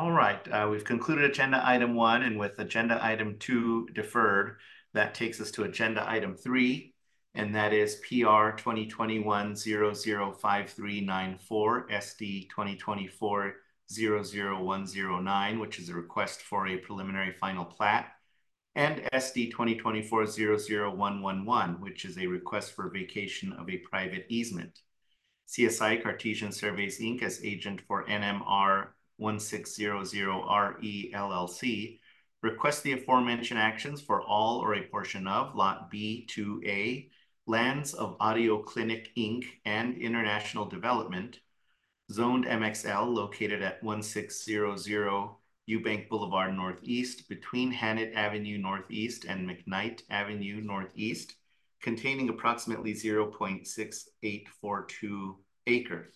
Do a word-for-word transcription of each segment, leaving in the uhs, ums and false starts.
All right, uh, we've concluded agenda item one, and with agenda item two deferred, that takes us to agenda item three, and that is P R twenty twenty-one zero zero five three nine four, S D twenty twenty-four zero zero one zero nine, which is a request for a preliminary final plat, and S D twenty twenty-four zero zero one one one, which is a request for vacation of a private easement. C S I Cartesian Surveys, Incorporated as agent for N M R one six zero zero R E L L C requests the aforementioned actions for all or a portion of Lot B two A, lands of Audio Clinic Incorporated and International Development, zoned M X L, located at one six zero zero Eubank Boulevard Northeast, between Hannett Avenue Northeast and McKnight Avenue Northeast, containing approximately zero point six eight four two acres.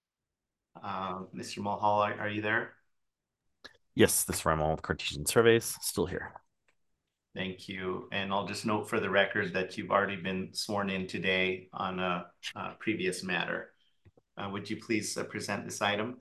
Uh, Mister Mulhall, are, are you there? Yes, this is Ramal with Cartesian Surveys, still here. Thank you. And I'll just note for the record that you've already been sworn in today on a, a previous matter. Uh, would you please uh, present this item?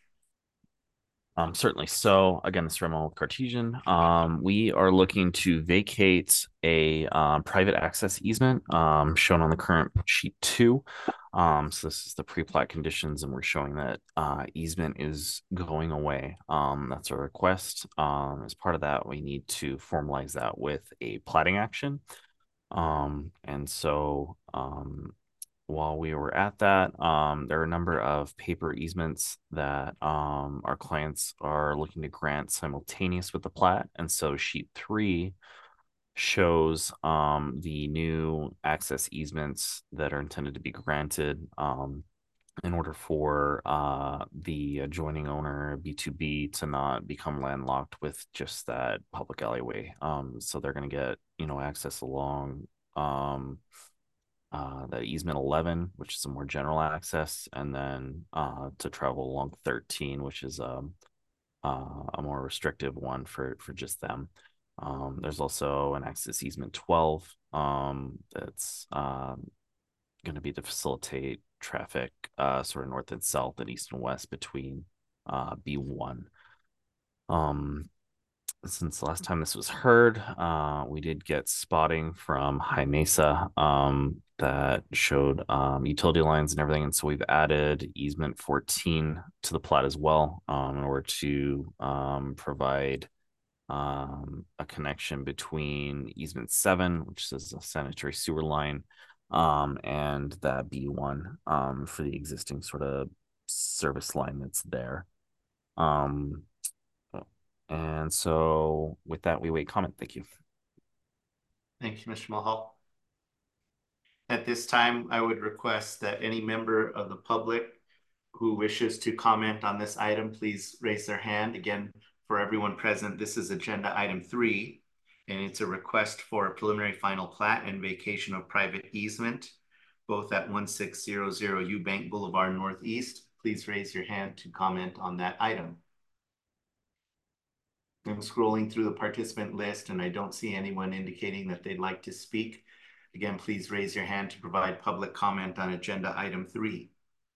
Um, certainly. So again, this is Ramal with Cartesian. Um, we are looking to vacate a um, private access easement um, shown on the current sheet two. Um, so this is the pre-plat conditions, and we're showing that uh, easement is going away. Um, that's a request. Um, as part of that, we need to formalize that with a platting action. Um, and so um, while we were at that, um, there are a number of paper easements that um, our clients are looking to grant simultaneous with the plat. And so sheet three shows um, the new access easements that are intended to be granted um, in order for uh, the adjoining owner, B two B, to not become landlocked with just that public alleyway. Um, so they're going to get, you know, access along um, uh, the easement eleven, which is a more general access, and then uh, to travel along thirteen, which is um, uh, a more restrictive one for for just them. Um, there's also an access easement twelve um, that's um, going to be to facilitate traffic uh, sort of north and south and east and west between uh, B one. Um, since the last time this was heard, uh, we did get spotting from High Mesa um, that showed um, utility lines and everything. And so we've added easement fourteen to the plat as well um, in order to um, provide um, a connection between easement seven, which is a sanitary sewer line, um, and that B one um, for the existing sort of service line that's there. Um, and so with that, we wait comment. Thank you. Thank you, Mister Mulhall. At this time, I would request that any member of the public who wishes to comment on this item, please raise their hand. Again, for everyone present, this is agenda item three, and it's a request for a preliminary final plat and vacation of private easement, both at one six zero zero Eubank Boulevard Northeast. Please raise your hand to comment on that item. I'm scrolling through the participant list and I don't see anyone indicating that they'd like to speak. Again, please raise your hand to provide public comment on agenda item three.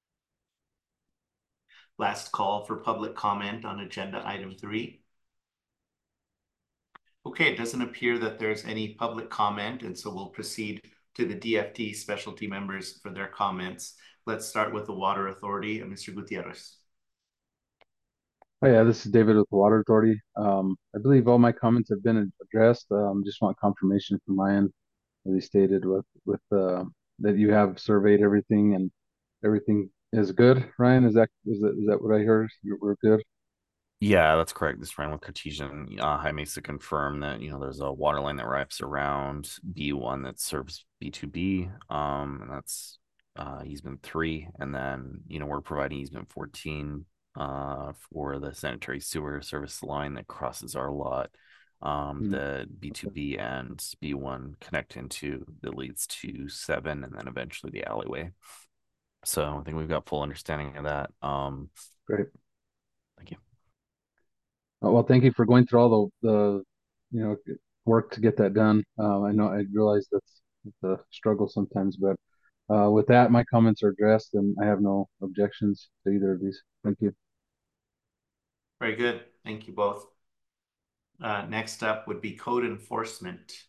Last call for public comment on agenda item three. Okay, it doesn't appear that there's any public comment, and so we'll proceed to the D F T specialty members for their comments. Let's start with the Water Authority, Mister Gutierrez. Oh yeah, this is David with the Water Authority. Um, I believe all my comments have been addressed. Um, just want confirmation from my end, as he stated, with with uh, that you have surveyed everything and everything is good. Ryan, is that is that is that what I heard? You- We're good. Yeah, that's correct. This ran with Cartesian. Uh, High Mesa confirmed that, you know, there's a water line that wraps around B one that serves B two B. Um, and that's uh, easement three. And then, you know, we're providing easement fourteen uh, for the sanitary sewer service line that crosses our lot. Um, Hmm. the B two B and B one connect into that leads to seven and then eventually the alleyway. So I think we've got full understanding of that. Um, Great. thank you. Uh, well, thank you for going through all the the you know work to get that done. Um, I know I realize that's the struggle sometimes, but uh, with that, my comments are addressed, and I have no objections to either of these. Thank you. Very good. Thank you both. Uh, next up would be code enforcement.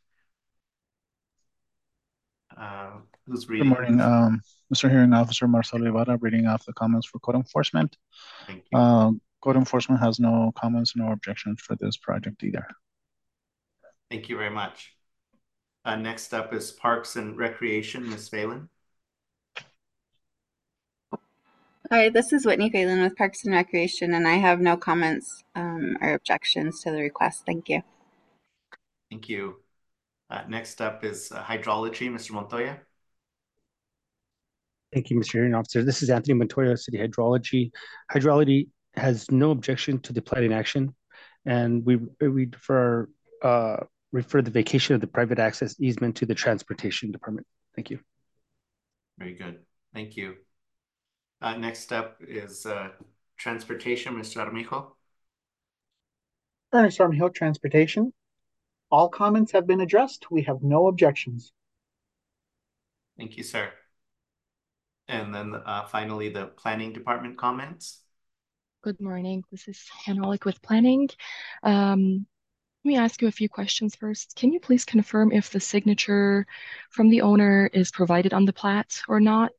Uh, who's Good reading? morning, um, Mister Hearing Officer Marcelo Ibarra, reading off the comments for code enforcement. Thank you. Uh, code enforcement has no comments, no objections for this project either. Thank you very much. Uh, next up is Parks and Recreation, Miz Phelan. Hi, this is Whitney Phelan with Parks and Recreation, and I have no comments um, or objections to the request. Thank you. Thank you. Uh, next up is uh, Hydrology, Mister Montoya. Thank you, Mister Hearing Officer. This is Anthony Montoya, City Hydrology. Hydrology has no objection to the planning action, and we we defer uh, refer the vacation of the private access easement to the Transportation Department. Thank you. Very good. Thank you. Uh, next up is uh, Transportation, Mister Armijo. Ernest Armijo, Transportation. All comments have been addressed. We have no objections. Thank you, sir. And then uh, finally, the Planning Department comments. Good morning. This is Hannah Olick with Planning. Um, let me ask you a few questions first. Can you please confirm if the signature from the owner is provided on the plat or not?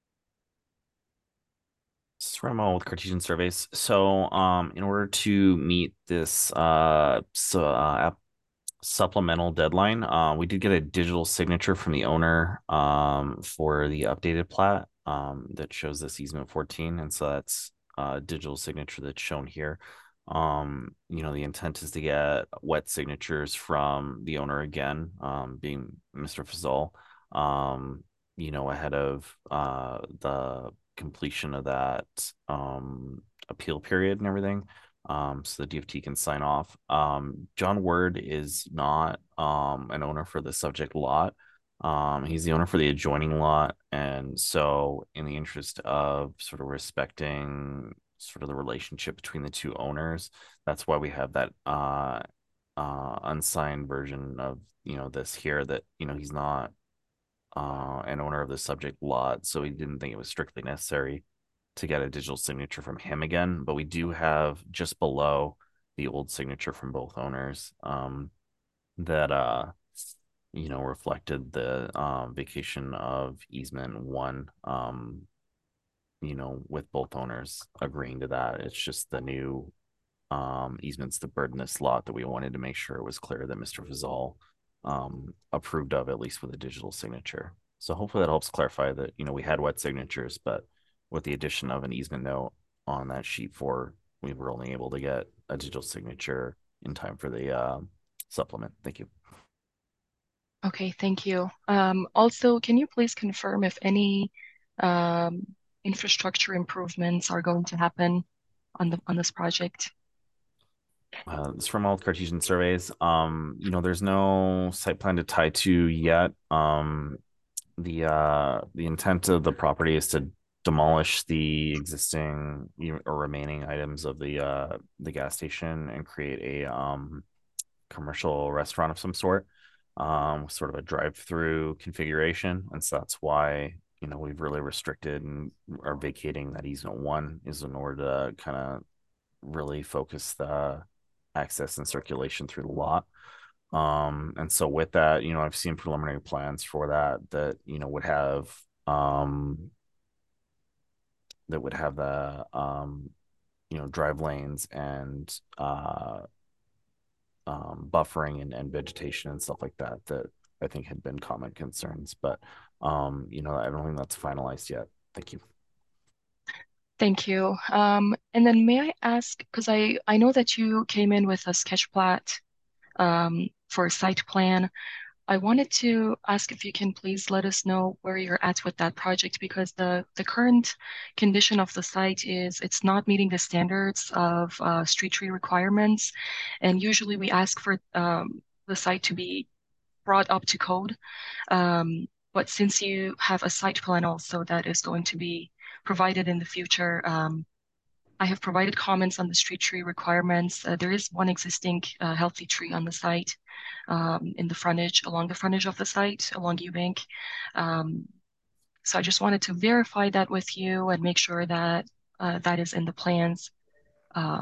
This is Remo with Cartesian Surveys. So, um, in order to meet this uh, so, uh supplemental deadline, uh, we did get a digital signature from the owner um for the updated plat um that shows this easement fourteen, and so that's a digital signature that's shown here. Um, you know, the intent is to get wet signatures from the owner again, um, being Mister Fazal, um, you know, ahead of uh the completion of that um appeal period and everything, um so the D F T can sign off. um John Word is not um an owner for the subject lot. Um he's the owner for the adjoining lot, and so in the interest of sort of respecting sort of the relationship between the two owners, that's why we have that uh uh unsigned version of, you know, this here, that, you know, he's not uh, an owner of the subject lot, so we didn't think it was strictly necessary to get a digital signature from him again. But we do have just below the old signature from both owners, um, that uh, you know, reflected the uh, vacation of easement one, um, you know, with both owners agreeing to that. It's just the new um, easements that burden this lot that we wanted to make sure it was clear that Mister Fazal um, approved of, at least with a digital signature. So hopefully that helps clarify that, you know, we had wet signatures, but with the addition of an easement note on that sheet four, we were only able to get a digital signature in time for the uh, supplement. Thank you. Okay, thank you. Um, also, can you please confirm if any um, infrastructure improvements are going to happen on the on this project? Uh, it's from all Cartesian surveys. Um, you know, there's no site plan to tie to yet. Um, the uh, the intent of the property is to demolish the existing or remaining items of the uh, the gas station and create a um, commercial restaurant of some sort, um, sort of a drive-through configuration, and so that's why, you know, we've really restricted and are vacating that easement one, is in order to kind of really focus the access and circulation through the lot. Um, and so with that, you know, I've seen preliminary plans for that that, you know, would have um that would have the um you know, drive lanes and uh um buffering and, and vegetation and stuff like that that I think had been common concerns. But um, you know, I don't think that's finalized yet. Thank you. Thank you. Um, and then may I ask, because I, I know that you came in with a sketch plat um, for a site plan. I wanted to ask if you can please let us know where you're at with that project, because the, the current condition of the site is it's not meeting the standards of uh, street tree requirements. And usually we ask for um, the site to be brought up to code. Um, but since you have a site plan also that is going to be provided in the future, um, I have provided comments on the street tree requirements. Uh, there is one existing uh, healthy tree on the site, um, in the frontage, along the frontage of the site, along Eubank. Um, so I just wanted to verify that with you and make sure that uh, that is in the plans. Um,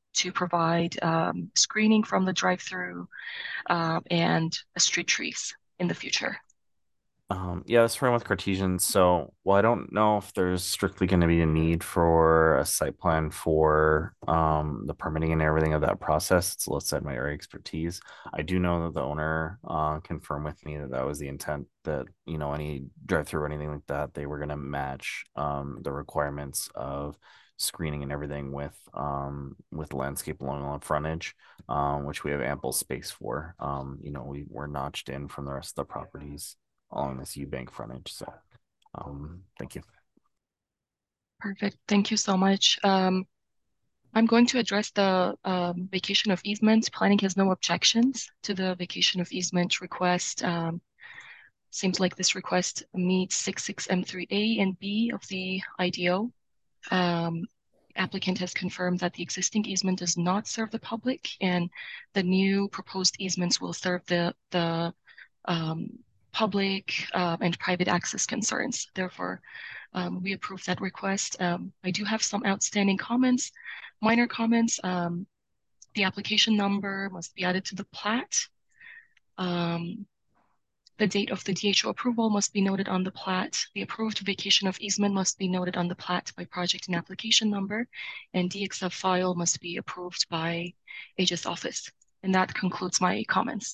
to provide um, screening from the drive-through uh, and street trees in the future. Um, yeah, that's right with Cartesian. So, well, I don't know if there's strictly going to be a need for a site plan for um, the permitting and everything of that process. It's outside my area expertise. I do know that the owner uh, confirmed with me that that was the intent, that, you know, any drive-through or anything like that, they were going to match um, the requirements of screening and everything with um with landscape along the frontage, um which we have ample space for. Um you know, we were notched in from the rest of the properties along this Eubank frontage. So um thank you. Perfect. Thank you so much. Um, I'm going to address the um, vacation of easement. Planning has no objections to the vacation of easement request. Um, seems like this request meets six six M three A and B of the I D O. Um, applicant has confirmed that the existing easement does not serve the public, and the new proposed easements will serve the the um, public uh, and private access concerns. Therefore, um, we approve that request. Um, I do have some outstanding comments, minor comments. Um, the application number must be added to the plat. Um, the date of the D H O approval must be noted on the plat. The approved vacation of easement must be noted on the plat by project and application number, and D X F file must be approved by Aegis office. And that concludes my comments.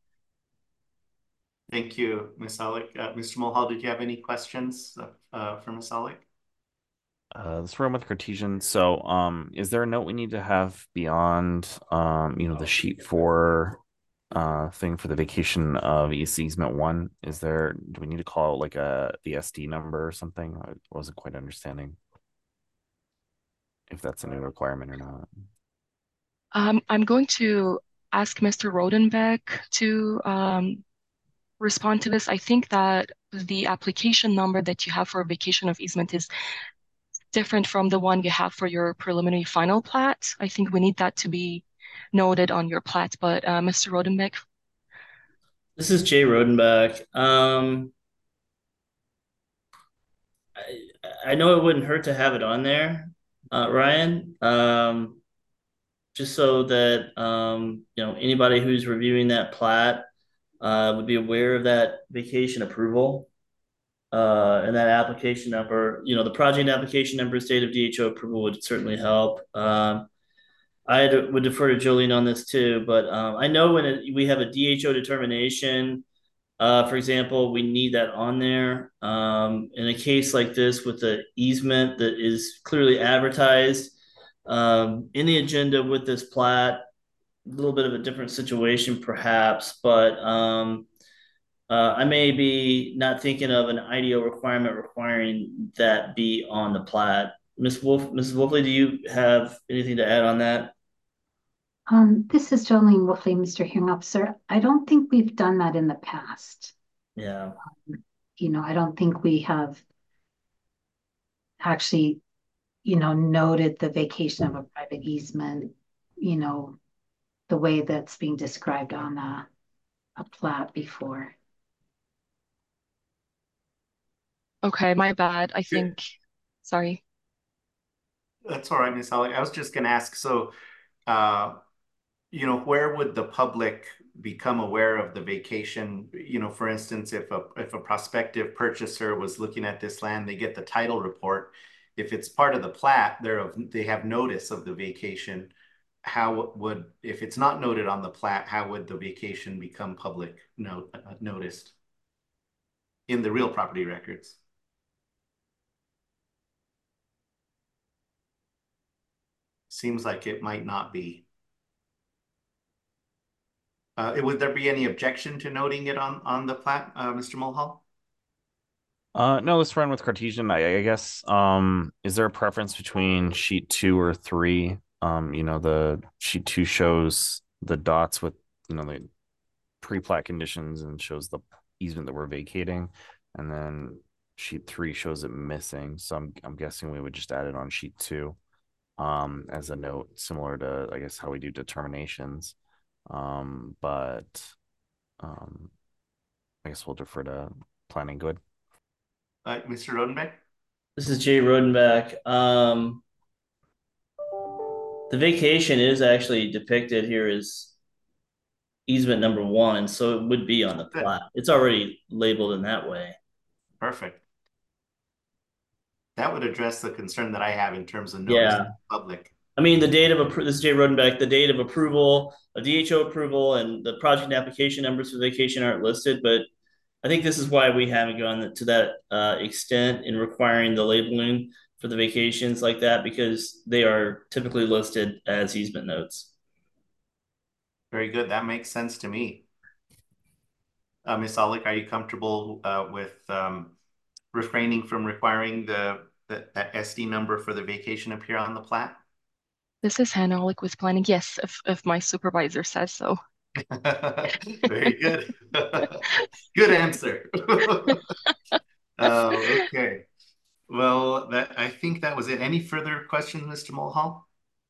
Thank you, Miz Alick. Uh, Mister Mulhall, did you have any questions uh, for Miz Alick? Uh, this room with Cartesian. So, um, is there a note we need to have beyond, um, you know, the sheet four uh thing for the vacation of East Easement one? Is there, do we need to call it like a the S D number or something? I wasn't quite understanding if that's a new requirement or not. Um, I'm going to ask Mister Rodenbeck to um, respond to this. I think that the application number that you have for a vacation of easement is different from the one you have for your preliminary final plat. I think we need that to be noted on your plat, but uh, Mister Rodenbeck. This is Jay Rodenbach. Um, I, I know it wouldn't hurt to have it on there, uh, Ryan, um, just so that um, you know, anybody who's reviewing that plat uh, would be aware of that vacation approval uh, and that application number. You know, the project application number, state of D H O approval would certainly help. Um, I would defer to Jolene on this too, but um, I know when it, we have a D H O determination, uh, for example, we need that on there. Um, in a case like this with the easement that is clearly advertised um, in the agenda with this plat, a little bit of a different situation perhaps, but um, uh, I may be not thinking of an I D O requirement requiring that be on the plat. Miz Wolf, Missus Wolfley, do you have anything to add on that? Um, this is Jolene Wolfley, Mister Hearing Officer. I don't think we've done that in the past. Yeah. Um, you know, I don't think we have actually, you know, noted the vacation of a private easement, you know, the way that's being described on a, a plat before. Okay, my bad. I think, sorry. That's all right, Miz Alick. I was just going to ask, so, uh, you know, where would the public become aware of the vacation? You know, for instance, if a if a prospective purchaser was looking at this land, they get the title report. If it's part of the plat, they're of, they have notice of the vacation. How would, if it's not noted on the plat, how would the vacation become public note uh, noticed in the real property records? Seems like it might not be. Uh, would there be any objection to noting it on, on the plat, uh, Mister Mulhall? Uh, no, let's run with Cartesian. I, I guess. Um, is there a preference between sheet two or three? Um, you know, the sheet two shows the dots with, you know, the pre-plat conditions and shows the easement that we're vacating, and then sheet three shows it missing. So I'm I'm guessing we would just add it on sheet two, um, as a note, similar to, I guess, how we do determinations. Um, but um, I guess we'll defer to planning. Good. Uh, Mister Rodenbeck? This is Jay Rodenbach. Um, the vacation is actually depicted here as easement number one, so it would be on the Good. plat. It's already labeled in that way. Perfect. That would address the concern that I have in terms of notice Yeah. to the public. I mean, the date of appro- this is Jay Rodenbeck, the date of approval, a D H O approval, and the project application numbers for vacation aren't listed, but I think this is why we haven't gone to that uh, extent in requiring the labeling for the vacations like that, because they are typically listed as easement notes. Very good. That makes sense to me. Uh, Miz Aulick, are you comfortable uh, with um, refraining from requiring the, the that S D number for the vacation appear on the plat? This is Hannah Aulick with planning. Yes, if if my supervisor says so. Very good. Good answer. uh, okay. Well, that I think that was it. Any further questions, Mister Mulhall?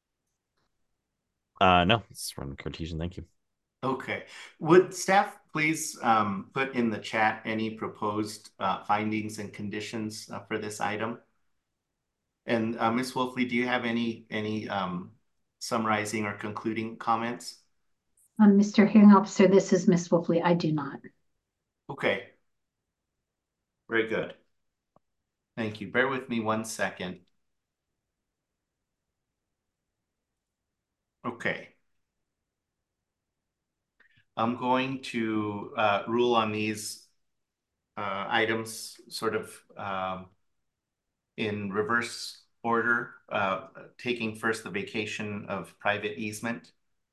Uh, no, it's from Cartesian. Thank you. Okay. Would staff please um, put in the chat any proposed uh, findings and conditions uh, for this item? And uh, Miz Wolfley, do you have any any um, summarizing or concluding comments? Um, Mister Hearing Officer, this is Miz Wolfley. I do not. Okay. Very good. Thank you. Bear with me one second. Okay. I'm going to uh, rule on these uh, items sort of um, in reverse order, uh, taking first the vacation of private easement,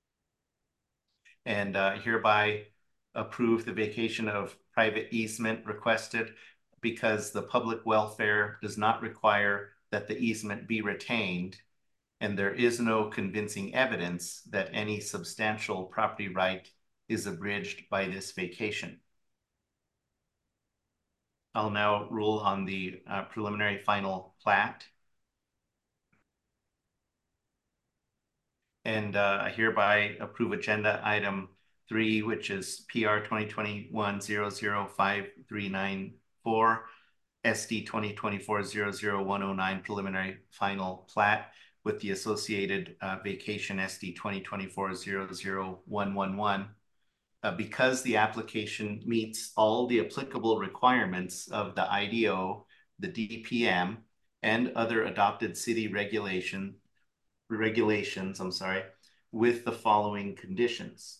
and uh, hereby approve the vacation of private easement requested because the public welfare does not require that the easement be retained, and there is no convincing evidence that any substantial property right is abridged by this vacation. I'll now rule on the uh, preliminary final plat. And uh, I hereby approve agenda item three, which is P R twenty twenty-one dash zero zero five three nine four, S D twenty twenty-four dash zero zero one oh nine preliminary final plat with the associated uh, vacation S D twenty twenty-four dash zero zero one one one. Uh, because the application meets all the applicable requirements of the I D O, the D P M, and other adopted city regulation regulations, I'm sorry, with the following conditions.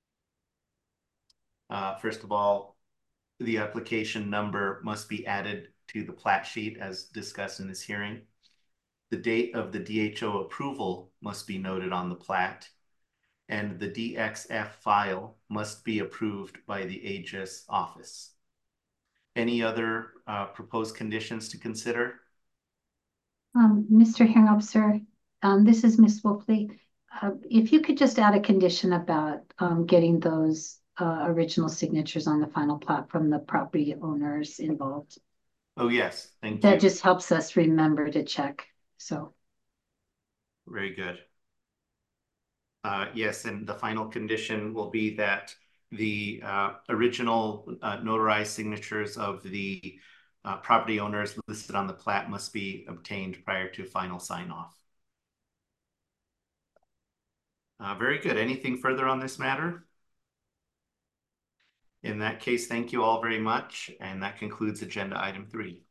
Uh, first of all, the application number must be added to the plat sheet as discussed in this hearing. The date of the D H O approval must be noted on the plat, and the D X F file must be approved by the Aegis office. Any other uh, proposed conditions to consider? Um, Mister Hearing Officer, um, this is Miz Wolfley. Uh, if you could just add a condition about um, getting those uh, original signatures on the final plat from the property owners involved. Oh, yes. Thank That you. just helps us remember to check. So. Very good. Uh, yes, and the final condition will be that the uh, original uh, notarized signatures of the uh, property owners listed on the plat must be obtained prior to final sign-off. Uh, very good. Anything further on this matter? In that case, thank you all very much. And that concludes agenda item three.